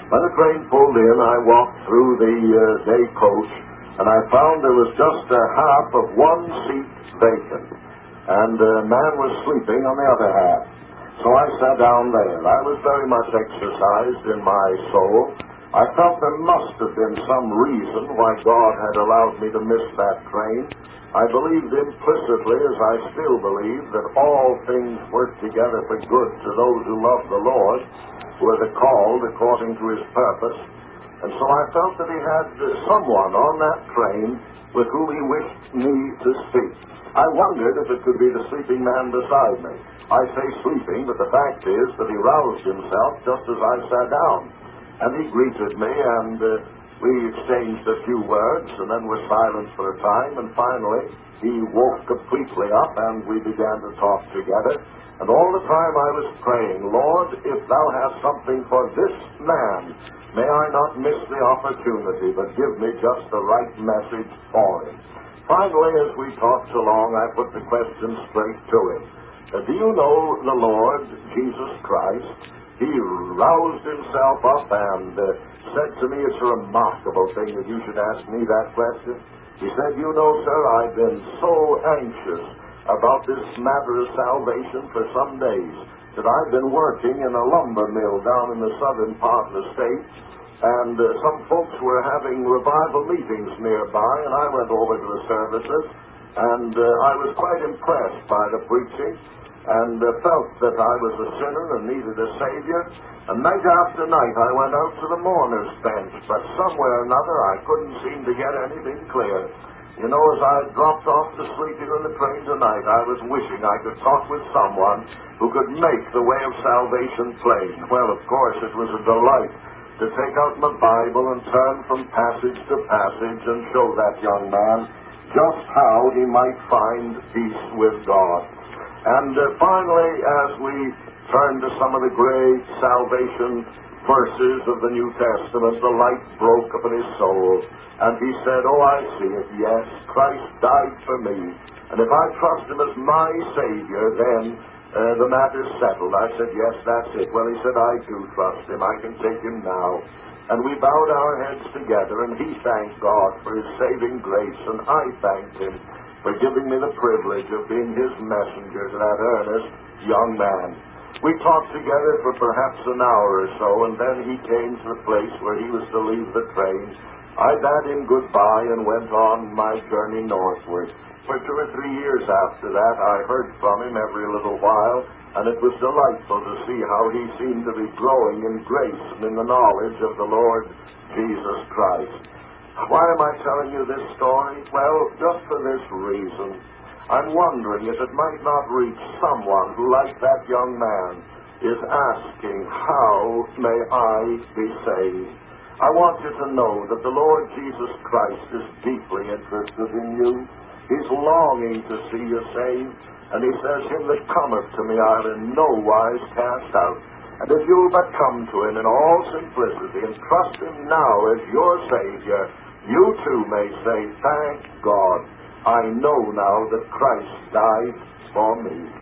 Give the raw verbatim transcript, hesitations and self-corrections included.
When the train pulled in, I walked through the uh, day coach, and I found there was just a half of one seat vacant, and a man was sleeping on the other half. So I sat down there. I was very much exercised in my soul. I felt there must have been some reason why God had allowed me to miss that train. I believed implicitly, as I still believe, that all things work together for good to those who love the Lord, who are the called according to His purpose. And so I felt that He had someone on that train with whom He wished me to speak. I wondered if it could be the sleeping man beside me. I say sleeping, but the fact is that he roused himself just as I sat down. And he greeted me, and uh, we exchanged a few words, and then were silent for a time, and finally he woke completely up, and we began to talk together. And all the time I was praying, Lord, if Thou hast something for this man, may I not miss the opportunity, but give me just the right message for him. Finally, as we talked along, I put the question straight to him. Uh, do you know the Lord Jesus Christ? He roused himself up and uh, said to me, it's a remarkable thing that you should ask me that question. He said, you know, sir, I've been so anxious about this matter of salvation for some days that I've been working in a lumber mill down in the southern part of the state, and uh, some folks were having revival meetings nearby, and I went over to the services, and uh, I was quite impressed by the preaching, and uh, felt that I was a sinner and needed a Savior. And night after night I went out to the mourner's bench, but somewhere or another I couldn't seem to get anything clear. You know, as I dropped off to sleep here in the train tonight, I was wishing I could talk with someone who could make the way of salvation plain. Well, of course, it was a delight to take out my Bible and turn from passage to passage and show that young man just how he might find peace with God. And uh, finally, as we turned to some of the great salvation verses of the New Testament, the light broke upon his soul, and he said, oh, I see it, yes, Christ died for me, and if I trust him as my Savior, then uh, the matter's settled. I said, yes, that's it. Well, he said, I do trust him. I can take him now. And we bowed our heads together, and he thanked God for his saving grace, and I thanked him for giving me the privilege of being his messenger to that earnest young man. We talked together for perhaps an hour or so, and then he came to the place where he was to leave the train. I bade him goodbye and went on my journey northward. For two or three years after that, I heard from him every little while, and it was delightful to see how he seemed to be growing in grace and in the knowledge of the Lord Jesus Christ. Why am I telling you this story? Well, just for this reason. I'm wondering if it might not reach someone who, like that young man, is asking, how may I be saved? I want you to know that the Lord Jesus Christ is deeply interested in you. He's longing to see you saved. And he says, him that cometh to me I'll in no wise cast out. And if you'll but come to him in all simplicity and trust him now as your Savior, you too may say, thank God, I know now that Christ died for me.